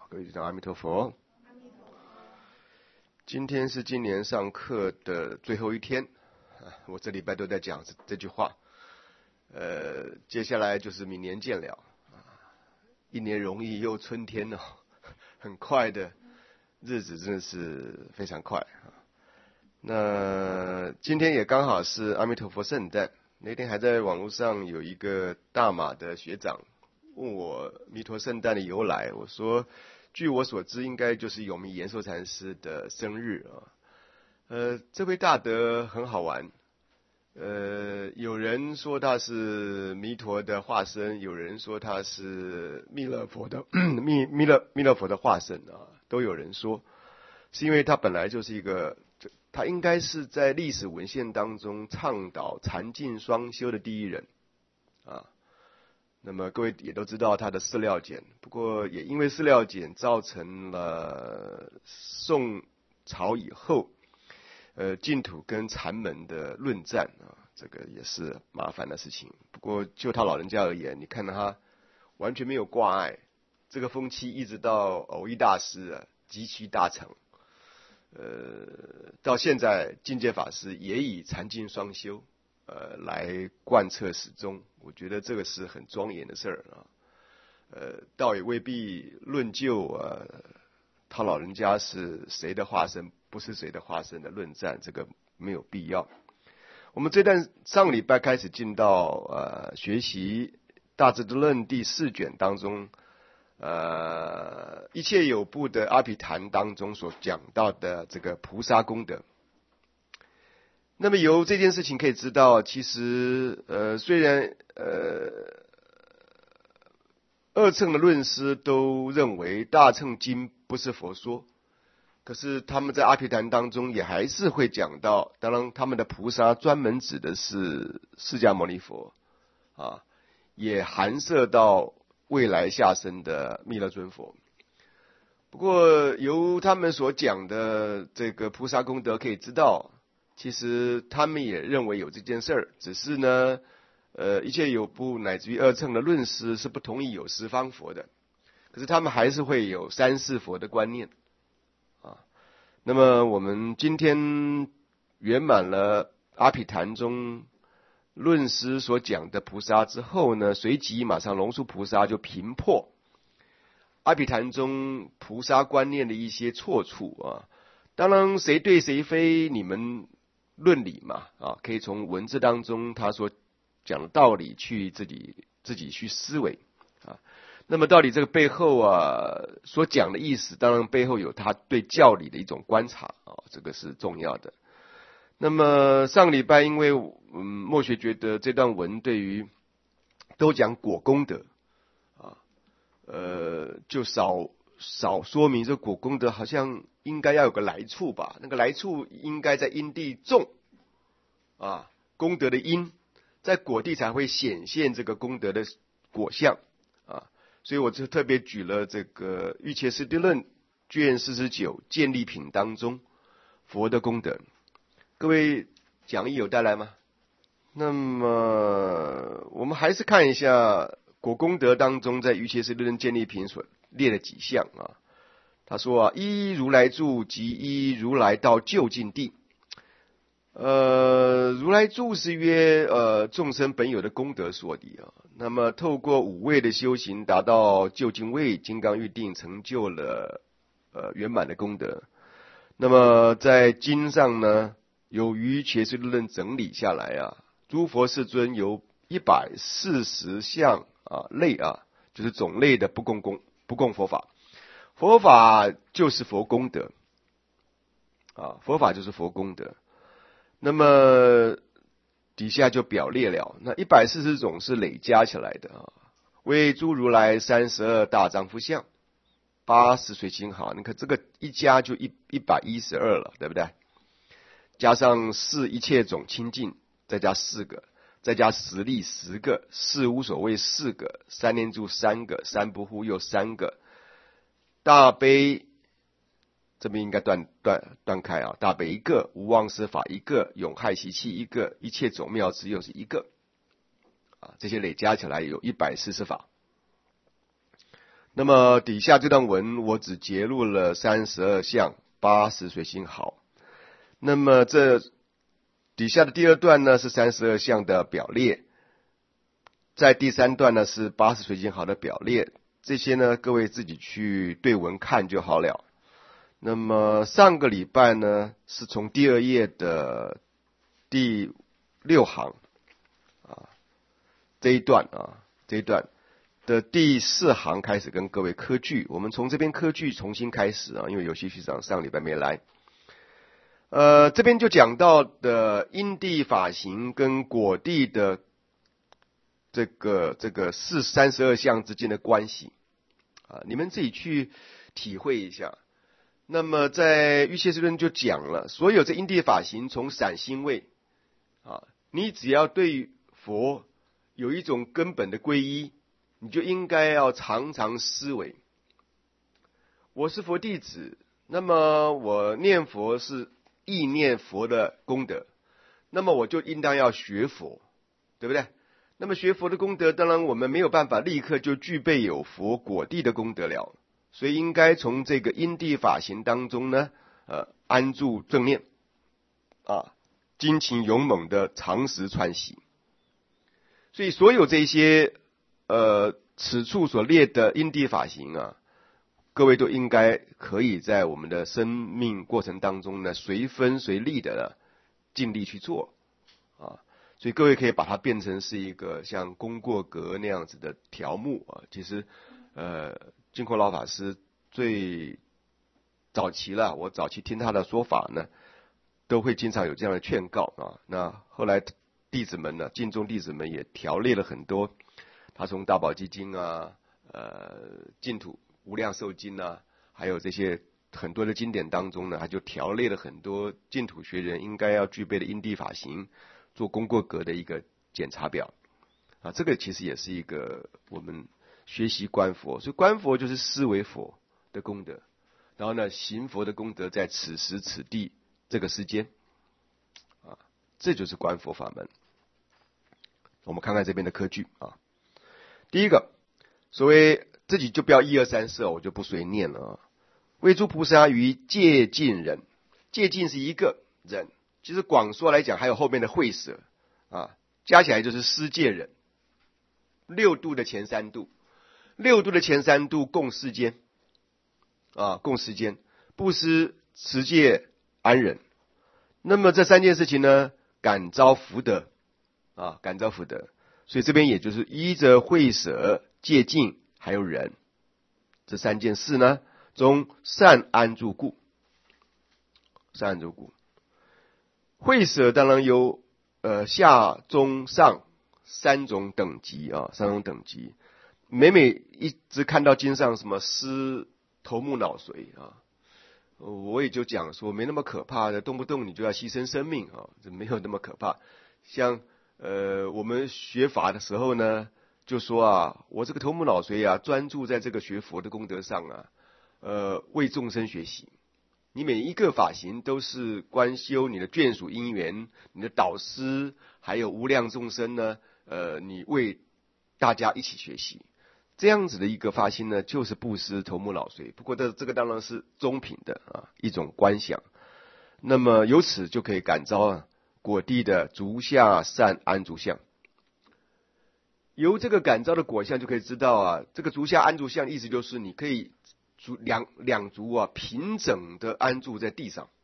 各位弟兄阿弥陀佛。今天是今年上课的最后一天，我这礼拜都在讲这句话。接下来就是明年见了，一年容易又春天了，很快的日子真的是非常快。那今天也刚好是阿弥陀佛圣诞，那天还在网络上有一个大马的学长问我弥陀圣诞的由来，我说据我所知应该就是永明延寿禅师的生日啊。这位大德很好玩，有人说他是弥陀的化身，有人说他是弥勒佛的弥勒佛的化身啊，都有人说，是因为他本来就是一个，他应该是在历史文献当中倡导禅净双修的第一人啊。那么各位也都知道他的饲料简，不过也因为饲料简造成了宋朝以后净土跟禅门的论战啊，这个也是麻烦的事情。不过就他老人家而言，你看到他完全没有挂碍，这个风气一直到藕益大师极其大成，到现在境界法师也以禅净双修来贯彻始终，我觉得这个是很庄严的事儿啊。倒也未必论就他老人家是谁的化身，不是谁的化身的论战，这个没有必要。我们上个礼拜开始进到学习大智度论第4卷当中，一切有部的阿毗昙当中所讲到的这个菩萨功德。那么由这件事情可以知道，其实虽然二乘的论师都认为大乘经不是佛说，可是他们在阿毗昙当中也还是会讲到，当然他们的菩萨专门指的是释迦牟尼佛啊，也含摄到未来下生的弥勒尊佛。不过由他们所讲的这个菩萨功德可以知道，其实他们也认为有这件事儿，只是呢一切有部乃至于二乘的论师是不同意有十方佛的，可是他们还是会有三世佛的观念啊。那么我们今天圆满了阿毗昙中论师所讲的菩萨之后呢，随即马上龙树菩萨就评破阿毗昙中菩萨观念的一些错处啊。当然谁对谁非你们论理嘛啊，可以从文字当中他所讲的道理去自己去思维啊。那么到底这个背后所讲的意思，当然背后有他对教理的一种观察啊，这个是重要的。那么上个礼拜因为默学觉得这段文对于都讲果功德啊，就少说明这果功德好像应该要有个来处吧，那个来处应该在因地种啊，功德的因在果地才会显现这个功德的果相啊。所以我就特别举了这个《瑜伽师地论》卷49建立品当中佛的功德。各位讲义有带来吗？那么我们还是看一下果功德当中在《瑜伽师地论》建立品所列的几项啊。他说依如来住即依如来到究竟地。如来住是曰众生本有的功德所理啊。那么透过5位的修行达到究竟位，金刚喻定，成就了圆满的功德。那么在经上呢，有瑜伽师地论整理下来啊，诸佛世尊有140项类就是种类的不共佛法。佛法就是佛功德佛法就是佛功德。那么底下就表列了，那140种是累加起来的为诸如来32大丈夫相，80随行好，你看这个一加就112了，对不对？加上4一切种清净，再加4个，再加实力10个，4无所谓4个，3念住3个，3不护又3个，大悲这边应该断开大悲1个，无妄思法1个，永害习气1个，一切种妙智又是1个这些累加起来有140法。 那么底下这段文我只截录了32项80随心好。那么这底下的第二段呢是32项的表列，在第三段呢是80随心好的表列，这些呢各位自己去对文看就好了。那么上个礼拜呢是从第2页的第6行这一段的第4行开始跟各位科句，我们从这边科句重新开始因为有些学长上礼拜没来。这边就讲到的因地法行跟果地的这个32项之间的关系你们自己去体会一下。那么在欲切师论就讲了，所有这因地法行从散心位你只要对佛有一种根本的皈依，你就应该要常常思维，我是佛弟子，那么我念佛是意念佛的功德，那么我就应当要学佛，对不对？那么学佛的功德，当然我们没有办法立刻就具备有佛果地的功德了，所以应该从这个因地法行当中呢安住正念精勤勇猛的常时串习。所以所有这些此处所列的因地法行各位都应该可以在我们的生命过程当中呢随分随力的尽力去做所以各位可以把它变成是一个像功过格那样子的条目其实净空老法师最早期了，我早期听他的说法呢都会经常有这样的劝告那后来弟子们呢，净宗弟子们也条列了很多，他从大宝积经净土无量寿经还有这些很多的经典当中呢，他就条列了很多净土学人应该要具备的因地法行，做功过格的一个检查表这个其实也是一个我们学习观佛，所以观佛就是思维佛的功德，然后呢行佛的功德在此时此地这个时间这就是观佛法门。我们看看这边的科句第一个，所谓自己就不要1、2、3、4我就不随念了为诸菩萨于戒尽忍，戒尽是一个忍，其实广说来讲还有后面的会舍加起来就是施戒忍，6度的前3度，6度的前3度共世间共世间，布施、持戒、安忍。那么这3件事情呢感召福德感召福德，所以这边也就是依着会舍、戒尽还有忍这3件事呢中善安住故，善安住故。会舍当然有下中上3种等级3种等级，每一直看到经上什么施头目脑髓我也就讲说没那么可怕的，动不动你就要牺牲生命这没有那么可怕。像我们学法的时候呢就说我这个头目脑髓专注在这个学佛的功德上为众生学习，你每一个法行都是观修你的眷属因缘，你的导师还有无量众生呢你为大家一起学习，这样子的一个发心呢就是布施头目脑髓。不过这个当然是中品的一种观想，那么由此就可以感召果地的足下善安住相。由这个感召的果相就可以知道这个足下安住相意思就是你可以两足平整的安住在地上。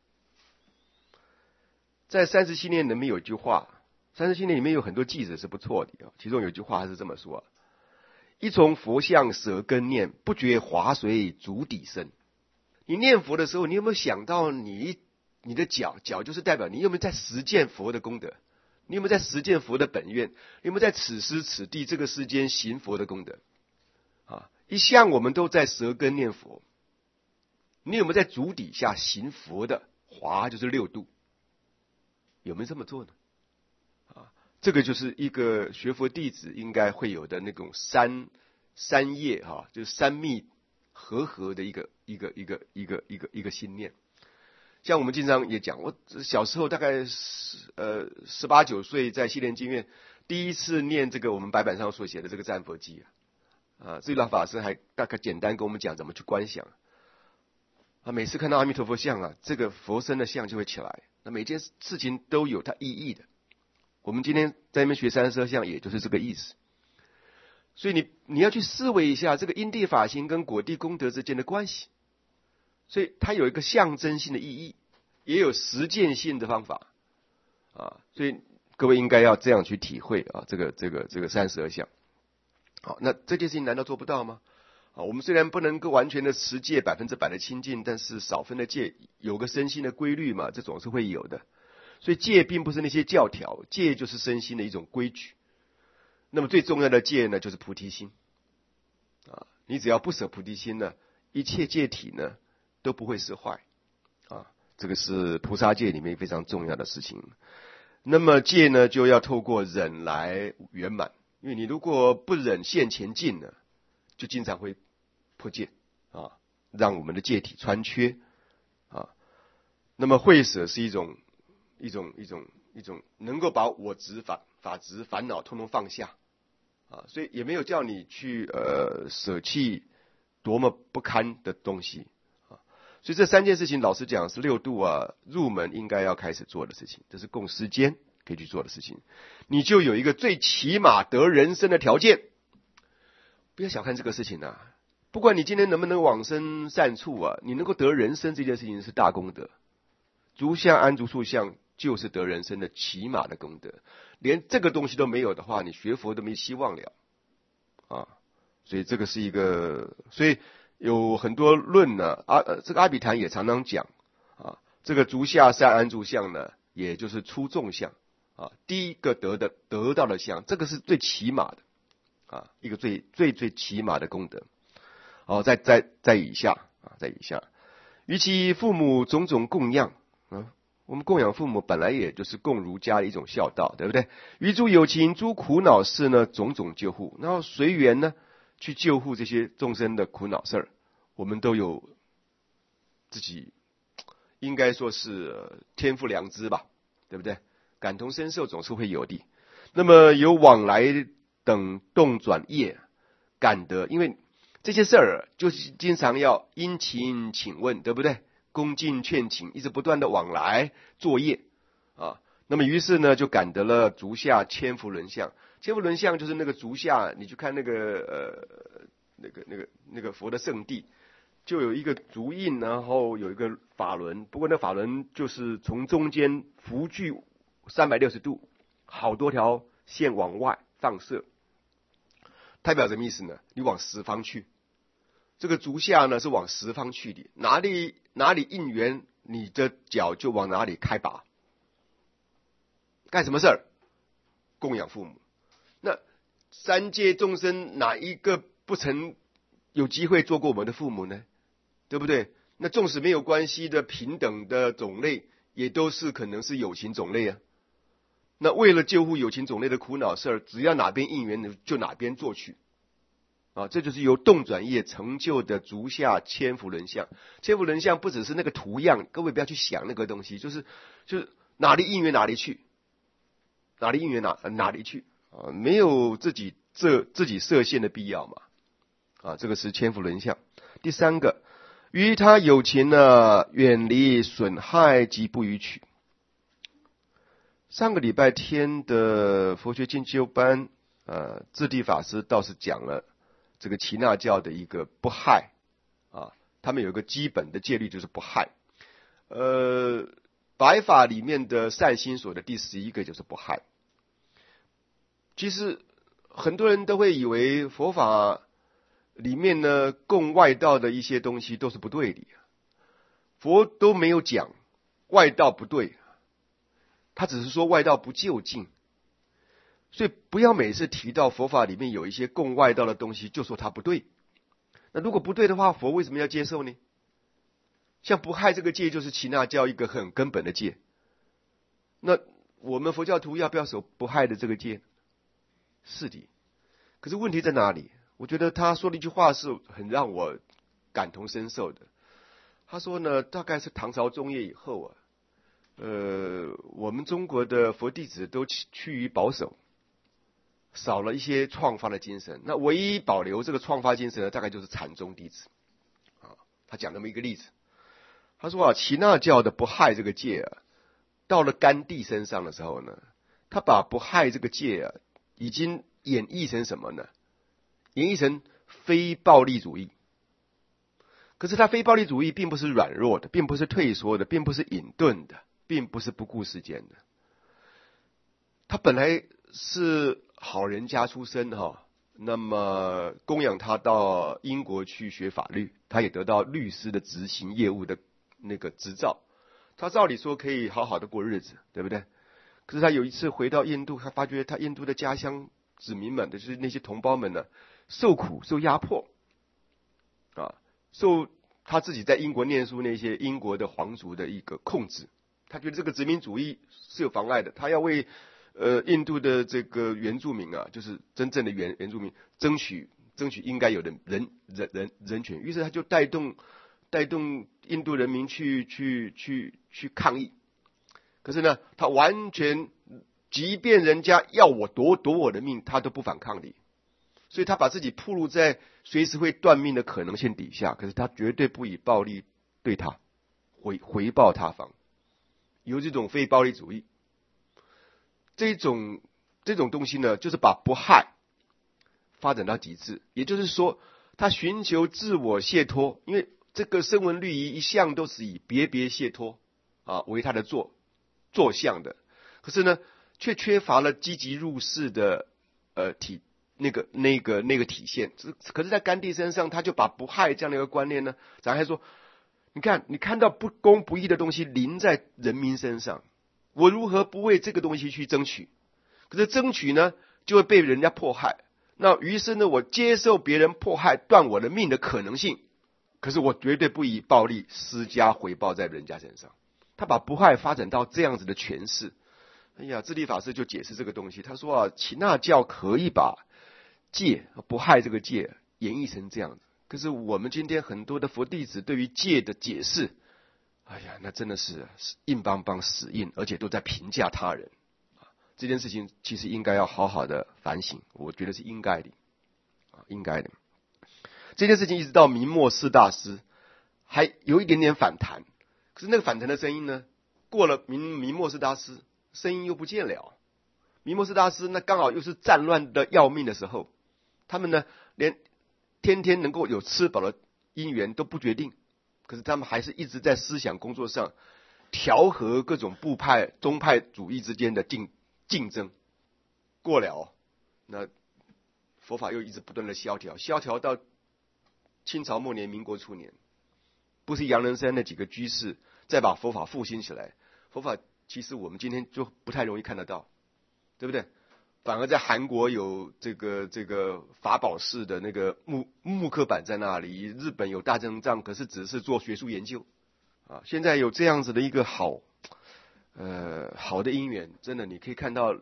在37念里面有一句话，37念里面有很多句子是不错的其中有一句话还是这么说一从佛像舍根念，不觉滑随足底生。你念佛的时候，你有没有想到你的脚就是代表你有没有在实践佛的功德，你有没有在实践佛的本愿，你有没有在此时此地这个世间行佛的功德一向我们都在舌根念佛，你有没有在足底下行佛的滑就是6度，有没有这么做呢这个就是一个学佛弟子应该会有的那种三业就是三密合的一个心念。像我们经常也讲，我小时候大概18、19岁在西莲经院第一次念这个我们白板上所写的这个赞佛偈智老法师还大概简单跟我们讲怎么去观想。每次看到阿弥陀佛像这个佛身的像就会起来。那每件事情都有它意义的。我们今天在那边学32相，也就是这个意思。所以你要去思维一下这个因地法行跟果地功德之间的关系。所以它有一个象征性的意义，也有实践性的方法所以各位应该要这样去体会这个32相。好，那这件事情难道做不到吗？我们虽然不能够完全的持戒100%的清净，但是少分的戒有个身心的规律嘛，这总是会有的。所以戒并不是那些教条，戒就是身心的一种规矩。那么最重要的戒呢，就是菩提心你只要不舍菩提心呢，一切戒体呢都不会失坏这个是菩萨戒里面非常重要的事情。那么戒呢，就要透过忍来圆满，因为你如果不忍现前进呢，就经常会破戒让我们的戒体穿缺那么慧舍是一种能够把我执法执烦恼通通放下所以也没有叫你去舍弃多么不堪的东西所以这3件事情老实讲是6度入门应该要开始做的事情，这是共时间可以去做的事情。你就有一个最起码得人生的条件。不要小看这个事情不管你今天能不能往生善处你能够得人生这件事情是大功德。足相安住处相就是得人生的起码的功德，连这个东西都没有的话，你学佛都没希望了所以这个是一个，所以有很多论呢这个阿比昙也常常讲这个足下善安住相呢，也就是出众相第一个得到的相，这个是最起码的一个最起码的功德在以下于其父母种种供养我们供养父母本来也就是供儒家的一种孝道，对不对？于诸有情诸苦恼事呢，种种救护，然后随缘呢去救护这些众生的苦恼事儿，我们都有自己应该说是天赋良知吧，对不对？感同身受总是会有的。那么有往来等动转业感得，因为这些事儿就是经常要殷勤请问，对不对？恭敬劝请，一直不断的往来作业那么于是呢就感得了足下千福轮相。千福轮相就是那个足下，你去看那个那个佛的圣地，就有一个足印，然后有一个法轮，不过那法轮就是从中间扶具360度，好多条线往外放射，代表什么意思呢？你往十方去，这个足下呢是往十方去的，哪里应缘，你的脚就往哪里开拔。干什么事儿？供养父母。那三界众生哪一个不曾有机会做过我们的父母呢？对不对？那纵使没有关系的平等的种类，也都是可能是有情种类那为了救护有情种类的苦恼事儿，只要哪边应缘就哪边做去这就是由动转业成就的足下千福轮相。千福轮相不只是那个图样，各位不要去想那个东西，就是哪里应缘哪里去，哪里应缘哪里去没有自己设限的必要嘛这个是千福轮相。第3个，于他有情呢，远离损害及不逾矩。上个礼拜天的佛学进修班智地法师倒是讲了这个耆那教的一个不害他们有一个基本的戒律就是不害白法里面的善心所的第11个就是不害。其实很多人都会以为佛法里面呢供外道的一些东西都是不对的，佛都没有讲外道不对，他只是说外道不究竟。所以不要每次提到佛法里面有一些供外道的东西就说它不对，那如果不对的话，佛为什么要接受呢？像不害这个戒就是耆那教一个很根本的戒，那我们佛教徒要不要守不害的这个戒？是的。可是问题在哪里？我觉得他说了一句话是很让我感同身受的。他说呢，大概是唐朝中叶以后我们中国的佛弟子都趋于保守少了一些创发的精神。那唯一保留这个创发精神的，大概就是禅宗弟子。他讲那么一个例子，他说耆那教的不害这个戒到了甘地身上的时候呢，他把不害这个戒已经演绎成什么呢？演绎成非暴力主义。可是他非暴力主义并不是软弱的，并不是退缩的，并不是隐遁的，并不是不顾世间的。他本来是好人家出身那么供养他到英国去学法律，他也得到律师的执行业务的那个执照，他照理说可以好好的过日子，对不对？可是他有一次回到印度，他发觉他印度的家乡子民们，就是那些同胞们呢，受苦受压迫受他自己在英国念书那些英国的皇族的一个控制，他觉得这个殖民主义是有妨碍的，他要为印度的这个原住民就是真正的原住民争取应该有的人权，于是他就带动印度人民去抗议。可是呢，他完全即便人家要我夺我的命，他都不反抗的。所以他把自己暴露在随时会断命的可能性底下，可是他绝对不以暴力对他回报他方，有这种非暴力主义。这种东西呢，就是把不害发展到极致，也就是说他寻求自我解脱，因为这个声闻律仪一向都是以别解脱为他的坐向的，可是呢却缺乏了积极入世的那个体现。可是在甘地身上，他就把不害这样的一个观念呢展开说，你看到不公不义的东西临在人民身上，我如何不为这个东西去争取？可是争取呢就会被人家迫害，那于是呢我接受别人迫害断我的命的可能性，可是我绝对不以暴力施加回报在人家身上。他把不害发展到这样子的诠释。智利法师就解释这个东西，他说耆那教可以把戒不害这个戒演绎成这样子，可是我们今天很多的佛弟子对于戒的解释，那真的是硬邦邦死硬，而且都在评价他人。这件事情其实应该要好好的反省，我觉得是应该的。这件事情一直到明末四大师还有一点点反弹，可是那个反弹的声音呢，过了明末四大师声音又不见了。明末四大师那刚好又是战乱的要命的时候，他们呢连天天能够有吃饱的因缘都不决定，可是他们还是一直在思想工作上调和各种部派宗派主义之间的竞争。过了那佛法又一直不断的萧条到清朝末年民国初年，不是杨仁山那几个居士再把佛法复兴起来，佛法其实我们今天就不太容易看得到，对不对？反而在韩国有这个法宝寺的那个木刻板在那里，日本有大正藏，可是只是做学术研究现在有这样子的一个好的因缘，真的你可以看到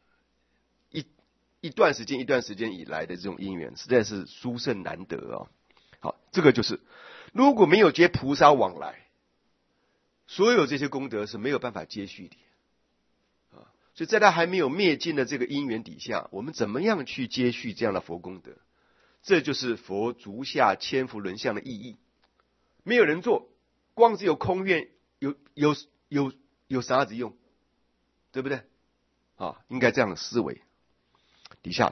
一段时间以来的这种因缘，实在是殊胜难得好，这个就是如果没有接菩萨往来，所有这些功德是没有办法接续的所以在他还没有灭尽的这个因缘底下，我们怎么样去接续这样的佛功德？这就是佛足下千佛轮相的意义。没有人做，光只有空愿，有啥子用？对不对？应该这样的思维。接下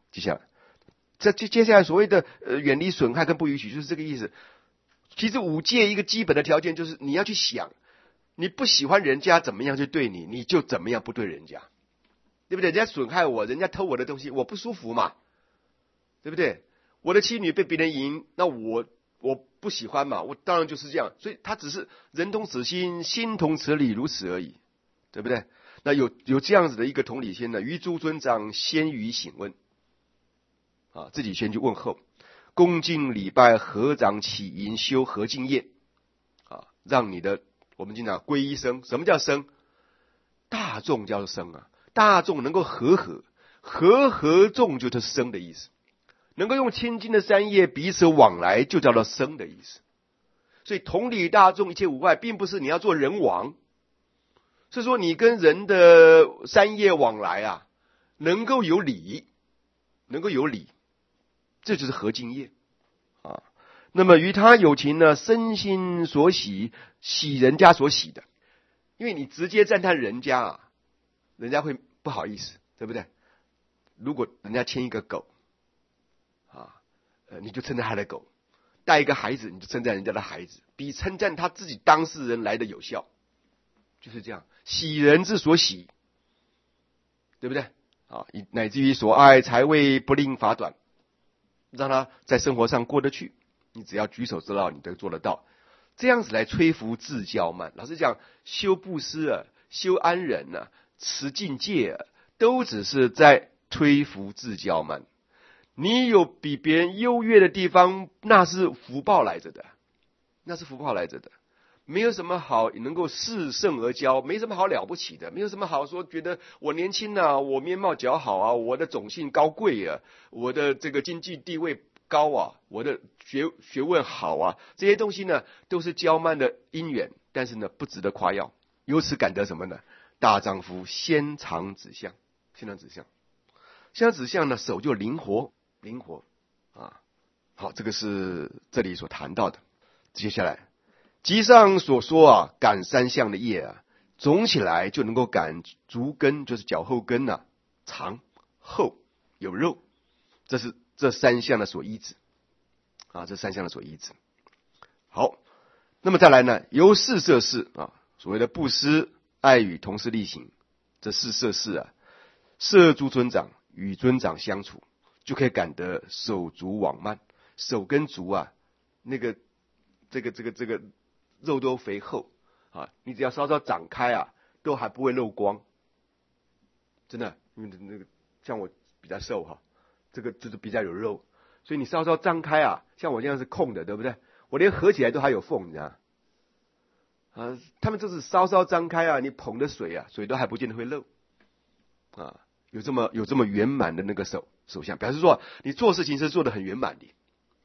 来所谓的远离损害跟不允许，就是这个意思。其实五戒一个基本的条件就是你要去想，你不喜欢人家怎么样去对你，你就怎么样不对人家，对不对？人家损害我，人家偷我的东西，我不舒服嘛，对不对？我的妻女被别人淫，那我不喜欢嘛，我当然就是这样。所以他只是人同此心，心同此理，如此而已，对不对？那有这样子的一个同理心呢，于诸尊长先于请问自己先去问候，恭敬礼拜合掌起淫修和敬业让你的我们经常皈依僧。什么叫僧？大众叫僧大众能够和众就是僧的意思，能够用清净的三业彼此往来就叫做僧的意思。所以同理大众一切无碍，并不是你要做人王，是说你跟人的三业往来能够有理， 能够有理，这就是合敬业啊。那么与他有情呢，身心所喜，喜人家所喜的。因为你直接赞叹人家啊，人家会不好意思，对不对？如果人家牵一个狗啊，你就称赞他的狗；带一个孩子，你就称赞人家的孩子，比称赞他自己当事人来的有效。就是这样，喜人之所喜，对不对？啊，乃至于所爱财位不令法短，让他在生活上过得去。你只要举手之劳，你都做得到。这样子来摧伏自骄慢。老实讲，修布施啊，修安忍啊，持境界啊，都只是在摧伏自骄慢。你有比别人优越的地方，那是福报来着的，那是福报来着的。没有什么好能够恃胜而骄，没什么好了不起的，没有什么好说觉得我年轻啊，我面貌姣好啊，我的种姓高贵啊，我的这个经济地位高啊，我的学问好啊，这些东西呢都是骄慢的因缘，但是呢不值得夸耀。由此感得什么呢？大丈夫先尝指相，先尝指相，先尝指相呢，手就灵活啊。好，这个是这里所谈到的。接下来集上所说啊，感三项的业啊，总起来就能够感足根，就是脚后跟啊，长厚有肉，这是这三项的所依止啊，这三项的所依止。好，那么再来呢，由四摄事啊，所谓的布施、爱语、同事力行，这四摄事啊，摄诸尊长，与尊长相处，就可以感得手足往慢。手跟足啊，那个这个肉都肥厚啊，你只要稍稍展开啊，都还不会漏光。真的，因为那个像我比较瘦哈，这个就是比较有肉，所以你稍稍张开啊，像我这样是空的，对不对？我连合起来都还有缝，你知道啊，他们就是稍稍张开啊，你捧的水啊，水都还不见得会漏啊，有这么圆满的那个手相，表示说你做事情是做得很圆满的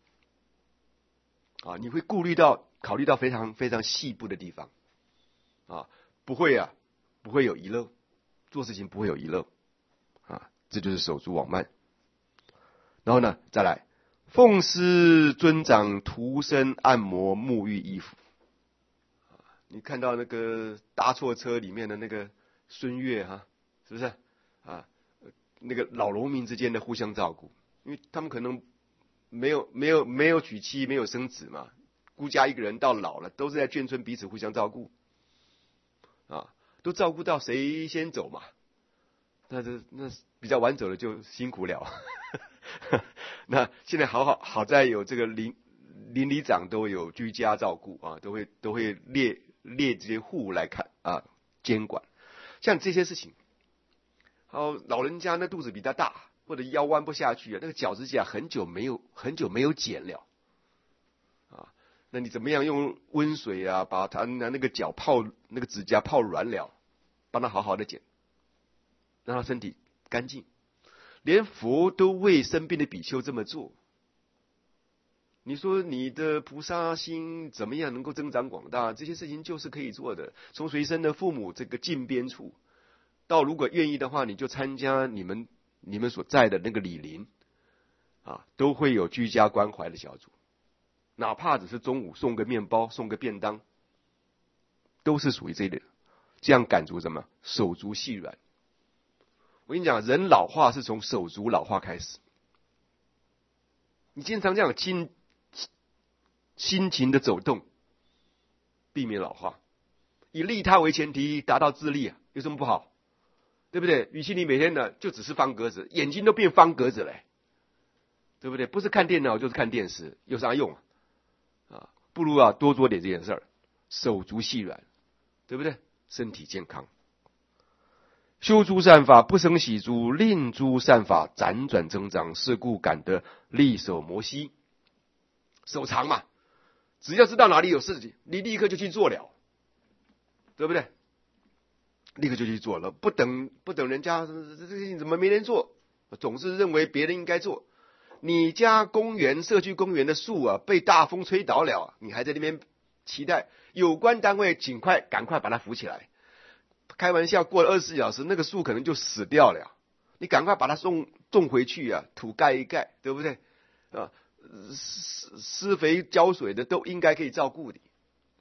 啊，你会考虑到非常非常细部的地方啊，不会有遗漏，做事情不会有遗漏啊，这就是手足往慢。然后呢，再来奉师尊长涂身按摩沐浴衣服啊，你看到那个搭错车里面的那个孙越哈，是不是啊？那个老农民之间的互相照顾，因为他们可能没有娶妻，没有生子嘛，孤家一个人到老了，都是在眷村彼此互相照顾啊，都照顾到谁先走嘛，那比较晚走的就辛苦了。那现在好在有这个邻里长都有居家照顾啊，都会列这些户来看啊，监管，像这些事情。好，老人家那肚子比较大，或者腰弯不下去啊，那个脚趾甲很久没有剪了啊，那你怎么样用温水啊，把他那个脚那个指甲泡软了，帮他好好的剪，让他身体干净。连佛都为生病的比丘这么做，你说你的菩萨心怎么样能够增长广大？这些事情就是可以做的。从随身的父母这个近边处，到如果愿意的话，你就参加你们所在的那个礼林啊，都会有居家关怀的小组，哪怕只是中午送个面包、送个便当，都是属于这类的。这样感足什么？手足细软。我跟你讲，人老化是从手足老化开始。你经常这样心情的走动，避免老化，以利他为前提，达到自利啊，有什么不好？对不对？与其你每天呢就只是方格子，眼睛都变方格子嘞，对不对？不是看电脑就是看电视，有啥用啊？不如啊多做点这件事儿，手足细软，对不对？身体健康。修诸善法，不生喜诸，令诸善法辗转增长，是故感得利手摩膝。手长嘛，只要知道哪里有事情，你立刻就去做了，对不对？立刻就去做了，不等人家这事情怎么没人做，总是认为别人应该做。你家公园、社区公园的树啊，被大风吹倒了，你还在那边期待有关单位赶快把它扶起来。开玩笑，过了24小时，那个树可能就死掉了。你赶快把它种回去啊，土盖一盖，对不对？啊，施肥浇水的都应该可以照顾你，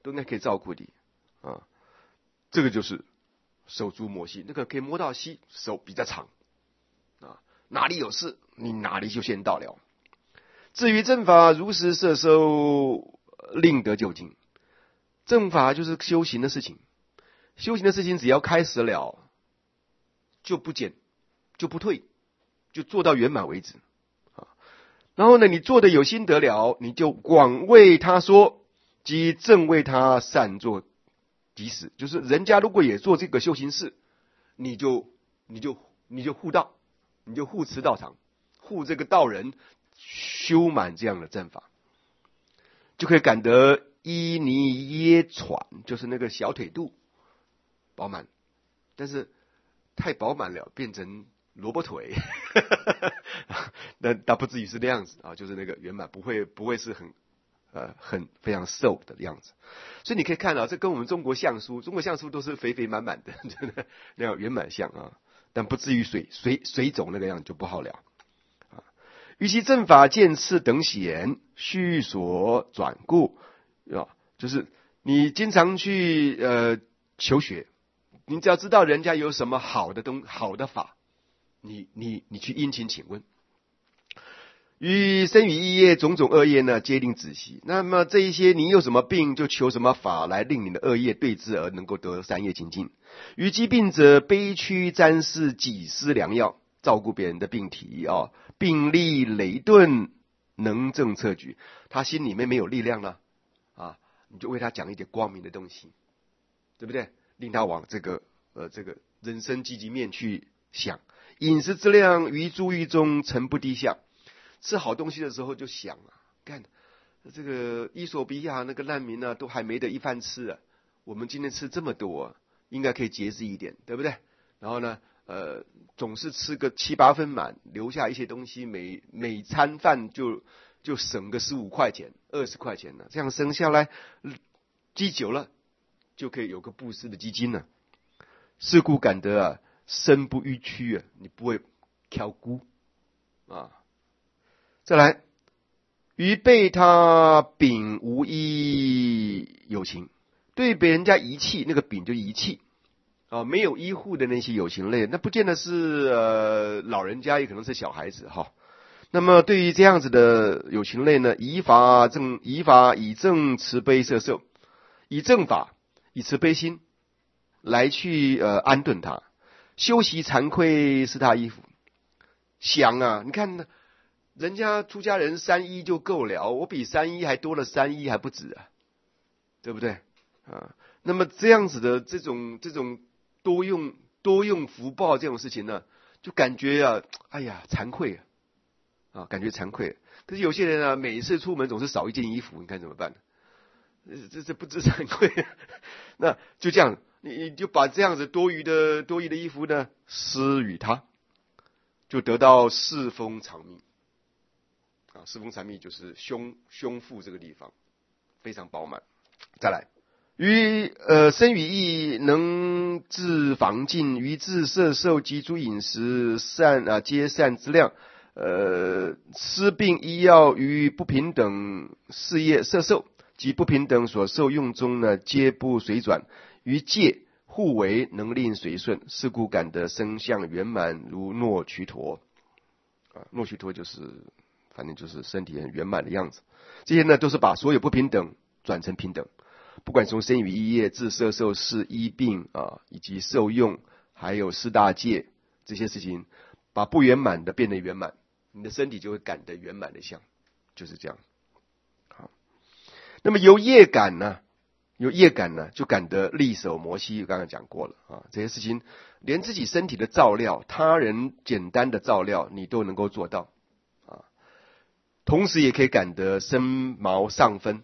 啊，这个就是手足摩细，那个可以摸到细，手比较长啊，哪里有事你哪里就先到了。至于正法如实摄受，令得究竟。正法就是修行的事情，修行的事情只要开始了，就不减，就不退，就做到圆满为止啊。然后呢，你做的有心得了，你就广为他说，即正为他善作即使。就是人家如果也做这个修行事，你就护道，你就护持道场，护这个道人修满这样的正法，就可以感得依尼耶喘，就是那个小腿肚饱满，但是太饱满了，变成萝卜腿，那倒不至于是那样子啊，就是那个圆满，不会是很非常瘦的样子。所以你可以看到，这跟我们中国相书都是肥肥满满的，真的那样圆满相啊，但不至于水肿那个样就不好了。于其正法见次等显，须所转故啊，就是你经常去求学，你只要知道人家有什么好的法，你去殷勤请问。于身语意业种种恶业呢，皆令止息。那么这一些你有什么病，就求什么法来令你的恶业对治，而能够得三业精进。于疾病者，悲屈瞻视己施良药，照顾别人的病体啊，病力累顿，能正策举。他心里面没有力量了啊，你就为他讲一点光明的东西，对不对？令他往这个人生积极面去想。饮食之量，于诸欲中诚不低下。吃好东西的时候就想啊，干这个伊索比亚那个难民啊，都还没得一饭吃啊，我们今天吃这么多啊，应该可以节制一点，对不对？然后呢，总是吃个7、8分满，留下一些东西，每餐饭就省个15块钱、20块钱了，这样省下来，积久了就可以有个布施的基金了。是故感得啊，身不逾曲啊，你不会挑孤啊。再来，于被他秉无依有情，对被人家遗弃，那个秉就遗弃啊，没有依护的那些有情类，那不见得是老人家，也可能是小孩子哈。那么对于这样子的有情类呢，以正慈悲摄受，以正法以慈悲心来去安顿他，修习惭愧是他衣服。想啊，你看呢？人家出家人3衣就够了，我比3衣还多了3衣还不止啊，对不对啊？那么这样子的这种多用福报这种事情呢，就感觉啊，哎呀惭愧啊，感觉惭愧。可是有些人啊，每一次出门总是少一件衣服，你看怎么办呢？这不知惭愧，那就这样，你就把这样子多余的衣服呢施与他，就得到世风长命。世风长命就是胸腹这个地方非常饱满。再来，于身语意能自防禁，于自摄受及诸饮食皆善之量。施病医药于不平等事业摄受及不平等所受用中呢，皆不随转。于戒互为能令随顺，是故感得生相圆满如诺瞿陀。诺瞿陀就是反正就是身体很圆满的样子。这些呢都是把所有不平等转成平等，不管从身语意业、自摄受、事医病以及受用，还有4大戒这些事情，把不圆满的变得圆满，你的身体就会感得圆满的相，就是这样。好，那么有业感呢，就感得力守摩西，刚刚讲过了这些事情连自己身体的照料，他人简单的照料你都能够做到同时也可以感得身毛上分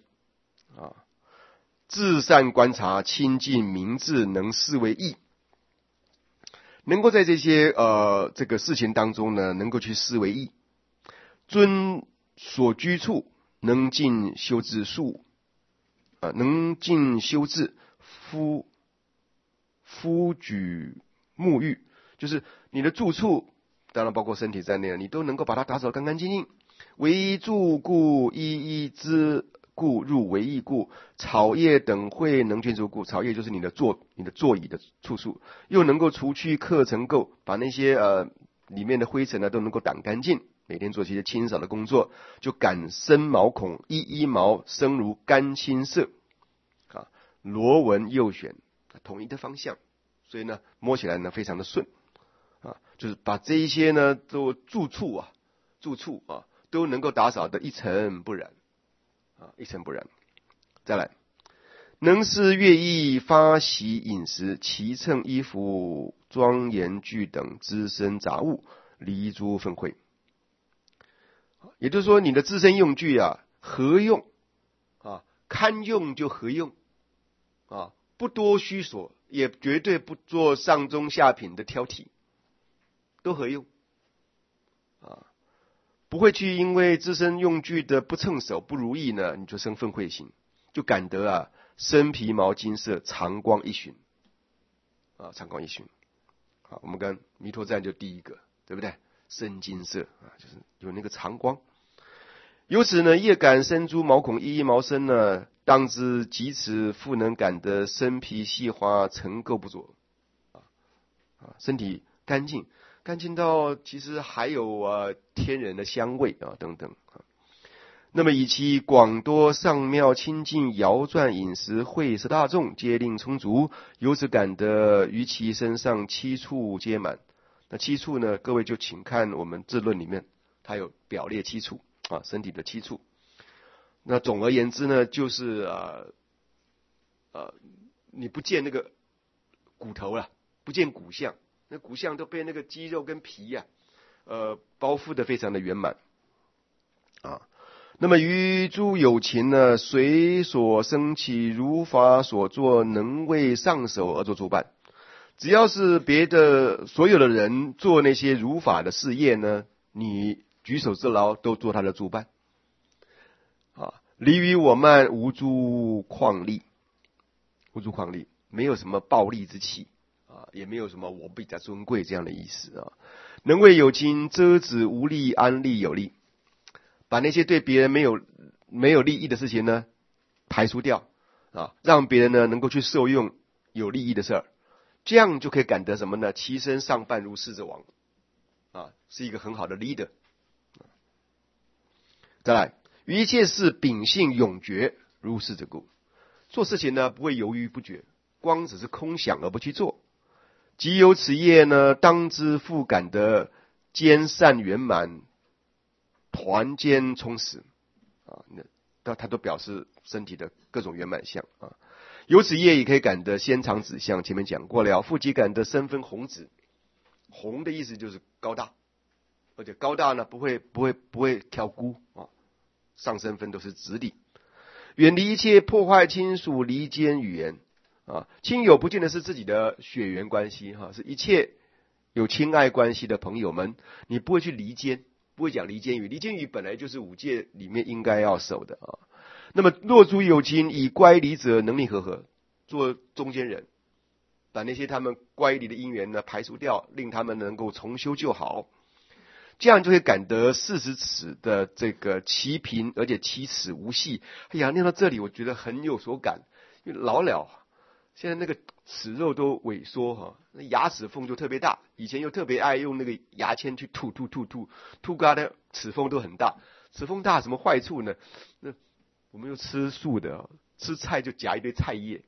至善观察，清净明智，能视为义，能够在这些这个事情当中呢，能够去视为义。遵所居处，能尽修治术能尽修治夫举沐浴，就是你的住处当然包括身体在内，你都能够把它打扫干干净净。为住故，一之故，入为义故，草叶等会能捐除故。草叶就是你的座椅的处数，又能够除去客尘垢，把那些里面的灰尘呢都能够掸干净。每天做些清扫的工作，就感生毛孔，一毛生如干青色啊，螺纹右旋，统一的方向，所以呢摸起来呢非常的顺啊，就是把这一些呢都住处啊都能够打扫得一尘不染啊，一尘不染。再来，能施乐艺，发习饮食，齐称衣服，庄严具等滋生杂物，离诸粪秽。也就是说，你的自身用具啊，合用啊，堪用就合用啊，不多虚所，也绝对不做上中下品的挑剔，都合用啊，不会去因为自身用具的不称手不如意呢，你就生愤恚心，就感得啊身皮毛金色，长光一旬啊，长光一旬。好，我们跟弥陀赞就第一个，对不对？深金色啊，就是有那个长光。由此呢，业感生诸毛孔，一毛生呢，当知即此复能感得身皮细滑，尘垢不着身体干净，干净到其实还有天人的香味啊等等那么以其广多上妙清净摇转饮食会食大众皆令充足，由此感得于其身上七处皆满。那七处呢，各位就请看我们智论里面，它有表列七处啊，身体的七处。那总而言之呢，就是你不见那个骨头了，不见骨相，那骨相都被那个肌肉跟皮包覆的非常的圆满啊。那么于诸有情呢，随所生起，如法所作，能为上手而做主办。只要是别的所有的人做那些如法的事业呢，你举手之劳都做他的主办啊。离于我慢，无诸旷力，无诸旷力，没有什么暴力之气啊，也没有什么我比较尊贵这样的意思啊。能为有情遮止无利，安利有利，把那些对别人没有利益的事情呢排除掉啊，让别人呢能够去受用有利益的事儿。这样就可以感得什么呢？其身上伴如狮子王啊，是一个很好的 leader。再来，于一切事秉性永决，如是者故。做事情呢不会犹豫不决，光只是空想而不去做。即有此业呢，当知复感得兼善圆满，团兼充实啊。那他都表示身体的各种圆满相啊。由此业也可以感得仙长指相，前面讲过了。复即感得身分宏直，宏的意思就是高大，而且高大呢不会挑孤啊，上身分都是直的。远离一切破坏亲属离间语言啊，亲友不见得是自己的血缘关系哈，是一切有亲爱关系的朋友们，你不会去离间，不会讲离间语。离间语本来就是五戒里面应该要守的啊。那么若诸有情以乖离者，能力和，做中间人，把那些他们乖离的因缘呢排除掉，令他们能够重修就好，这样就会感得40尺的这个齐平，而且7尺无隙。哎呀，念到这里我觉得很有所感，因为老了现在那个齿肉都萎缩哈，那牙齿缝就特别大，以前又特别爱用那个牙签去吐嘎的齿缝都很大。齿缝大什么坏处呢？那我们又吃素的，吃菜就夹一堆菜叶，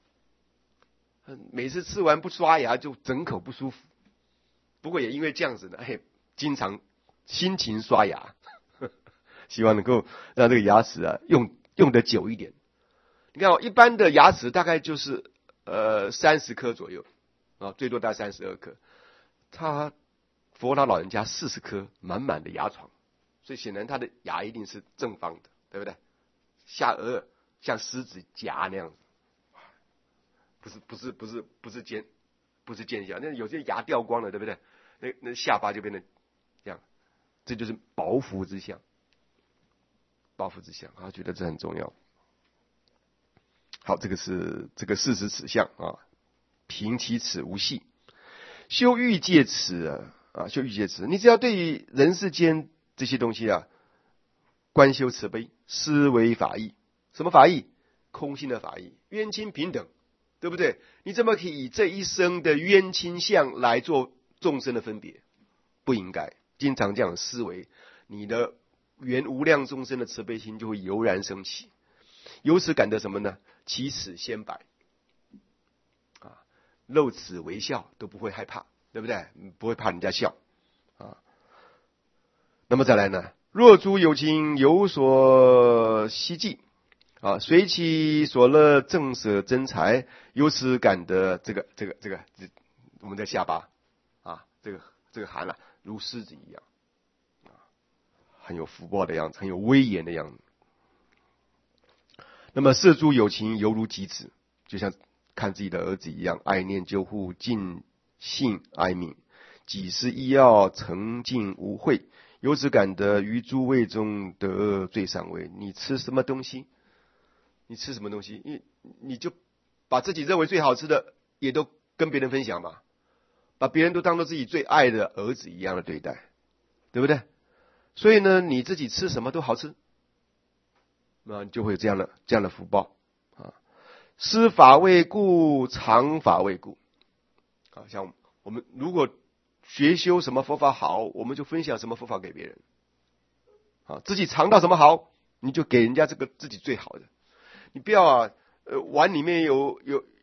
每次吃完不刷牙就整口不舒服。不过也因为这样子呢，经常辛勤刷牙，希望能够让这个牙齿用得久一点。你看一般的牙齿大概就是30颗左右啊，最多大概32颗。佛老人家40颗，满满的牙床，所以显然他的牙一定是正方的，对不对？下颚像狮子夹那样子，不是尖下，那有些牙掉光了，对不对？那下巴就变成这样，这就是薄福之相。薄福之相，觉得这很重要。好，这个是这个40尺相啊，平其齿无隙，修欲界齿啊，修欲界慈。你只要对于人世间这些东西啊，观修慈悲，思维法义。什么法义？空性的法义，冤亲平等，对不对？你怎么可以以这一生的冤亲相来做众生的分别？不应该。经常这样思维，你的原无量众生的慈悲心就会油然升起，由此感得什么呢？起此先白啊，露齿微笑都不会害怕，对不对？不会怕人家笑啊。那么再来呢？若诸有情有所希冀啊，随其所乐，正舍真财，由此感得这个，我们的下巴啊，这个含了，如狮子一样啊，很有福报的样子，很有威严的样子。那么摄诸有情犹如己子，就像看自己的儿子一样，爱念救护，尽信哀悯，己是医药，诚敬无秽，由此感得于诸味中得最上位。你吃什么东西？你吃什么东西？你就把自己认为最好吃的也都跟别人分享嘛，把别人都当作自己最爱的儿子一样的对待，对不对？所以呢，你自己吃什么都好吃，那就会有这样的福报啊。施法未固，常法未固啊。像我们如果学修什么佛法好，我们就分享什么佛法给别人啊。自己尝到什么好，你就给人家这个自己最好的。你不要啊，碗里面有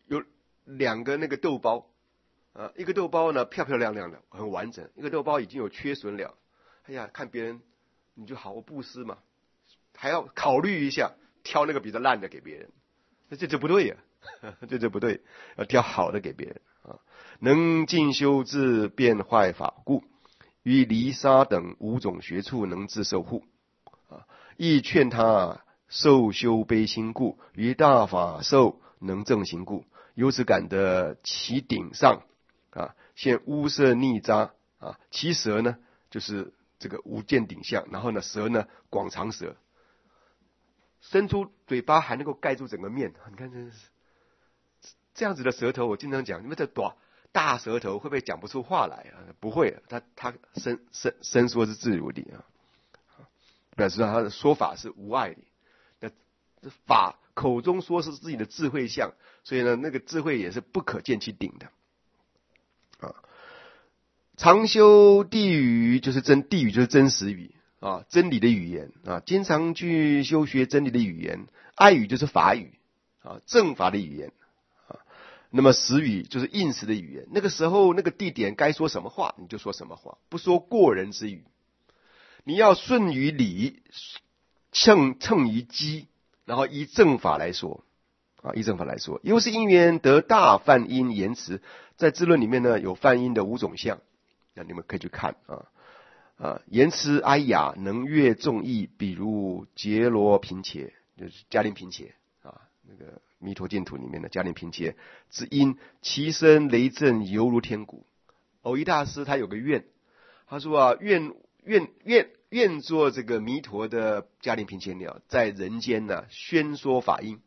2个那个豆包啊，一个豆包呢漂漂亮亮的很完整，一个豆包已经有缺损了。哎呀，看别人你就好好布施嘛，还要考虑一下，挑那个比较烂的给别人，这不对呀、这不对，要挑好的给别人啊。能进修自变坏法故，于离沙等5种学处能自受护啊，亦劝他受修悲心故，于大法受能正行故，由此感得其顶上啊，现乌色逆渣啊，其舌呢就是这个无见顶相，然后呢舌呢广长舌，伸出嘴巴还能够盖住整个面。你看这样子的舌头，我经常讲，你们这大舌头会不会讲不出话来啊？不会，他伸缩是自如的啊，表示他的说法是无碍的。那法口中说是自己的智慧相，所以呢，那个智慧也是不可见其顶的啊。常修地语，就是地语就是真实语啊，真理的语言啊，经常去修学真理的语言。爱语就是法语啊，正法的语言啊。那么实语就是应时的语言，那个时候那个地点该说什么话你就说什么话，不说过人之语。你要顺于理，称于机，然后依正法来说啊，依正法来说。又是因缘得大梵音言辞，在智论里面呢有梵音的5种相，那你们可以去看啊。言辞哀雅，能悦众意，比如杰罗频伽，就是迦陵频伽啊，那个弥陀净土里面的迦陵频伽之音，其声雷震，犹如天鼓。藕益大师他有个愿，他说啊，愿做这个弥陀的迦陵频伽鸟，在人间呢宣说法音。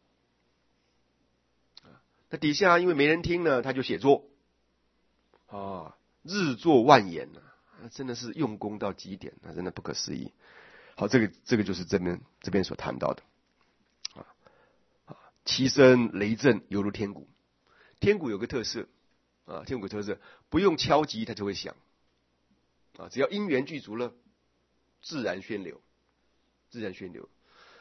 那底下因为没人听呢，他就写作啊，日作万言啊，真的是用功到极点，那真的不可思议。好，这个就是这边所谈到的啊，其声雷震，犹如天鼓。天鼓有个特色啊，天鼓特色不用敲击它就会响啊，只要因缘具足了，自然宣流，自然宣流。